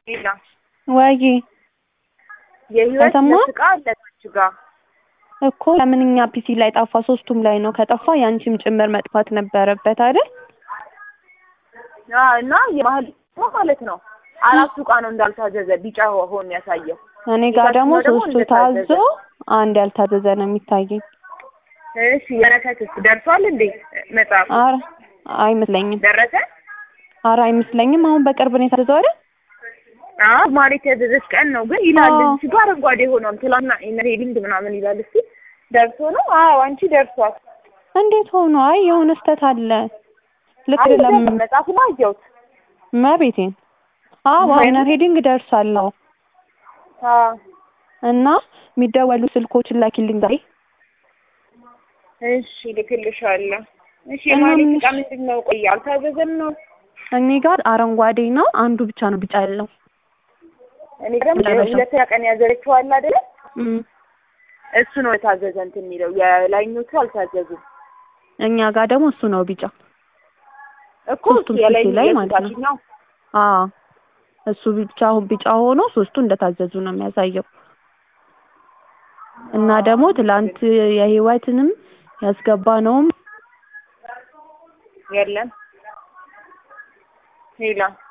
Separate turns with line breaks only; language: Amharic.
ሌላ
ወይ
የህይወት
አይሰማ
ለስቃ አለች ጋር
እኮ ለምንኛ ፒሲ ላይ ጠፋ? ሶስቱም ላይ ነው። ከጠፋ ያንቺም ጭምር መጥፋት ነበረበት አይደል?
እና የባህል ማለት ነው። አራቱ ቃ ነው እንዳልታዘዘ ቢጫ ሆኖ ያሳየው።
እኔ ጋር ደግሞ ሶስቱ ታዞ አንድ ያልታዘዘ ነው የሚታየኝ።
እሺ የረከትስ ደርሷል እንዴ መጽሐፍ?
ኧረ አይመስለኝም።
ደረሰ?
ኧረ አይመስለኝም። አሁን በቅርብ ነው የታዘዘው አይደል?
ማለት ያዘዘች ቀን ነው ግን ይላል እዚህ ጋር አረንጓዴ ሆኗል። ትላንትና ኢንሄሊንግ ምናምን ይላል። እስኪ ደርሶ ነው? አዎ አንቺ ደርሷል።
እንዴት ሆኖ? አይ የሆነ ስህተት አለ። ልክ አይደለም።
መጽሐፉ ላይ አየሁት
መቤቴን። አዎ ኢንሄሊንግ ደርሳለሁ። እና የሚደወሉ ስልኮችን ላኪልኝ ዛሬ።
እሺ ልክልሻለሁ። እሺ ማለት ቃ ምንድነው? ቆይ አልታዘዘም ነው?
እኔ ጋር አረንጓዴ ነው፣ አንዱ ብቻ ነው ቢጫ ያለው።
እኔ ደግሞ ሁለተኛ ቀን ያዘረችው አለ አይደል? እሱ ነው የታዘዘ እንትን የሚለው የላይኞቹ አልታዘዙም።
እኛ ጋር ደግሞ እሱ ነው ቢጫ
እኮ የላይኛው ማለት ነው።
እሱ ቢጫ ሆኖ ሶስቱ እንደታዘዙ ነው የሚያሳየው። እና ደግሞ ትላንት የህይወትንም ያስገባነውም
የለም ሌላ